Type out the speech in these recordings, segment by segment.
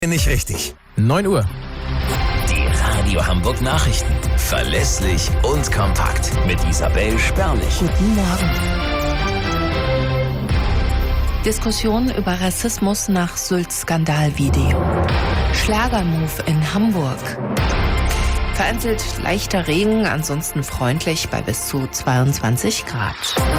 Nicht richtig. 9 Uhr. Die Radio Hamburg Nachrichten. Verlässlich und kompakt. Mit Isabel Spärlich. Guten Morgen. Diskussion über Rassismus nach Sylt-Skandalvideo. Schlagermove in Hamburg. Vereinzelt leichter Regen, ansonsten freundlich bei bis zu 22 Grad.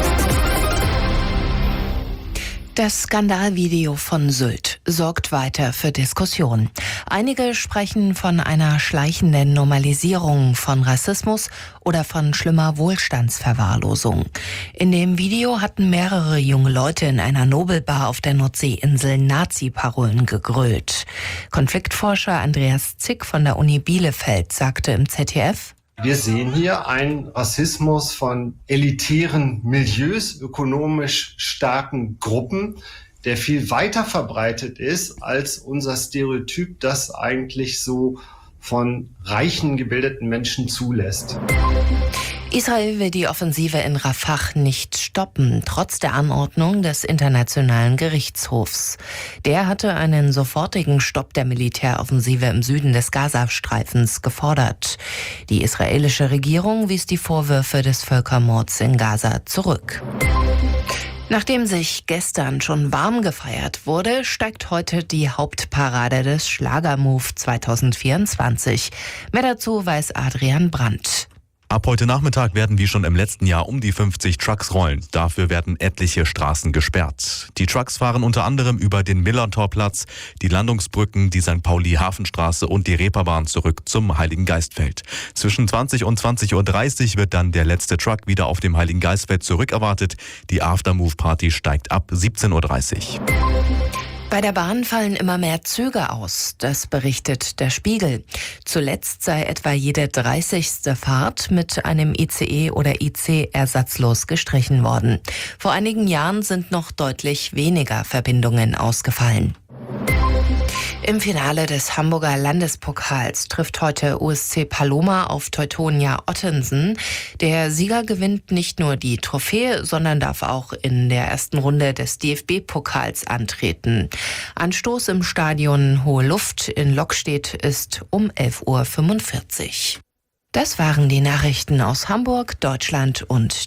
Das Skandalvideo von Sylt sorgt weiter für Diskussionen. Einige sprechen von einer schleichenden Normalisierung von Rassismus oder von schlimmer Wohlstandsverwahrlosung. In dem Video hatten mehrere junge Leute in einer Nobelbar auf der Nordseeinsel Nazi-Parolen gegrölt. Konfliktforscher Andreas Zick von der Uni Bielefeld sagte im ZDF: Wir sehen hier einen Rassismus von elitären Milieus, ökonomisch starken Gruppen, der viel weiter verbreitet ist als unser Stereotyp, das eigentlich so von reichen, gebildeten Menschen zulässt. Israel will die Offensive in Rafah nicht stoppen, trotz der Anordnung des Internationalen Gerichtshofs. Der hatte einen sofortigen Stopp der Militäroffensive im Süden des Gazastreifens gefordert. Die israelische Regierung wies die Vorwürfe des Völkermords in Gaza zurück. Nachdem sich gestern schon warm gefeiert wurde, steigt heute die Hauptparade des Schlagermove 2024. Mehr dazu weiß Adrian Brandt. Ab heute Nachmittag werden wie schon im letzten Jahr um die 50 Trucks rollen. Dafür werden etliche Straßen gesperrt. Die Trucks fahren unter anderem über den Millantorplatz, die Landungsbrücken, die St. Pauli-Hafenstraße und die Reeperbahn zurück zum Heiligengeistfeld. Zwischen 20 und 20.30 Uhr wird dann der letzte Truck wieder auf dem Heiligengeistfeld zurückerwartet. Die Aftermove-Party steigt ab 17.30 Uhr. Bei der Bahn fallen immer mehr Züge aus, das berichtet der Spiegel. Zuletzt sei etwa jede 30. Fahrt mit einem ICE oder IC ersatzlos gestrichen worden. Vor einigen Jahren sind noch deutlich weniger Verbindungen ausgefallen. Im Finale des Hamburger Landespokals trifft heute USC Paloma auf Teutonia Ottensen. Der Sieger gewinnt nicht nur die Trophäe, sondern darf auch in der ersten Runde des DFB-Pokals antreten. Anstoß im Stadion Hohe Luft in Lockstedt ist um 11.45 Uhr. Das waren die Nachrichten aus Hamburg, Deutschland und